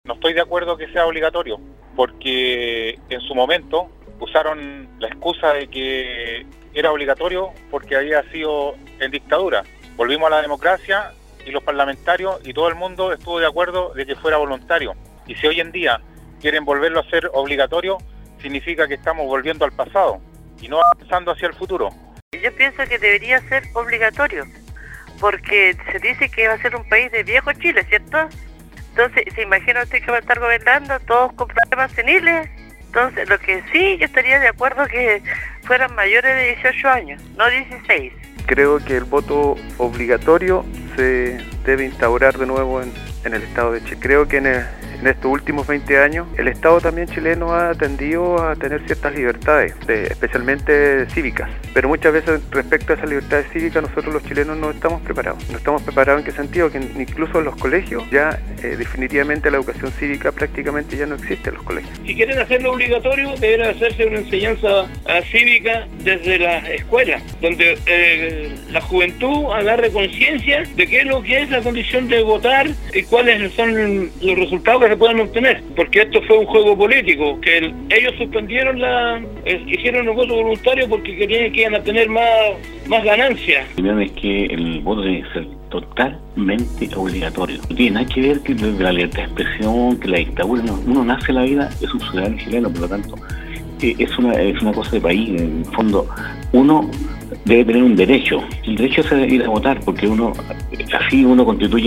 No estoy de acuerdo que sea obligatorio, porque en su momento usaron la excusa de que era obligatorio porque había sido en dictadura. Volvimos a la democracia y los parlamentarios y todo el mundo estuvo de acuerdo de que fuera voluntario. Y si hoy en día quieren volverlo a hacer obligatorio, significa que estamos volviendo al pasado y no avanzando hacia el futuro. Yo pienso que debería ser obligatorio, porque se dice que va a ser un país de viejo Chile, ¿cierto? Entonces, ¿se imagina usted que va a estar gobernando todos con problemas seniles? Entonces, lo que sí, yo estaría de acuerdo que fueran mayores de 18 años, no 16. Creo que el voto obligatorio se debe instaurar de nuevo en el Estado de Chile. Creo que en estos últimos 20 años el Estado también chileno ha tendido a tener ciertas libertades, especialmente cívicas. Pero muchas veces respecto a esas libertades cívicas nosotros los chilenos no estamos preparados. No estamos preparados en qué sentido, que incluso en los colegios ya definitivamente la educación cívica prácticamente ya no existe en los colegios. Si quieren hacerlo obligatorio, deberá hacerse una enseñanza cívica desde las escuelas, donde la juventud agarre conciencia de qué es lo que es la condición de votar y cuáles son los resultados que se puedan obtener, porque esto fue un juego político, que ellos suspendieron hicieron un voto voluntario porque querían que iban a tener más ganancias. Primero es que el voto tiene que ser totalmente obligatorio. No tiene nada que ver que la libertad de expresión, que la dictadura, uno nace en la vida, es un ciudadano chileno, por lo tanto, es una cosa de país. En el fondo, uno debe tener un derecho. El derecho es ir a votar, porque así uno constituye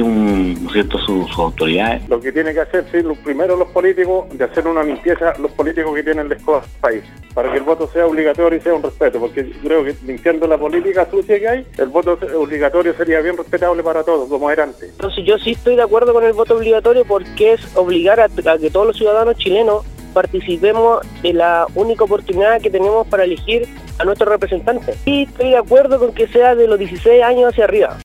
sus autoridades. Lo que tiene que hacer, sí, primero los políticos, de hacer una limpieza, los políticos que tienen el país, para que el voto sea obligatorio y sea un respeto, porque creo que limpiando la política sucia que hay, el voto obligatorio sería bien respetable para todos, como era antes. Entonces yo sí estoy de acuerdo con el voto obligatorio, porque es obligar a que todos los ciudadanos chilenos participemos de la única oportunidad que tenemos para elegir a nuestros representantes. Y estoy de acuerdo con que sea de los 16 años hacia arriba.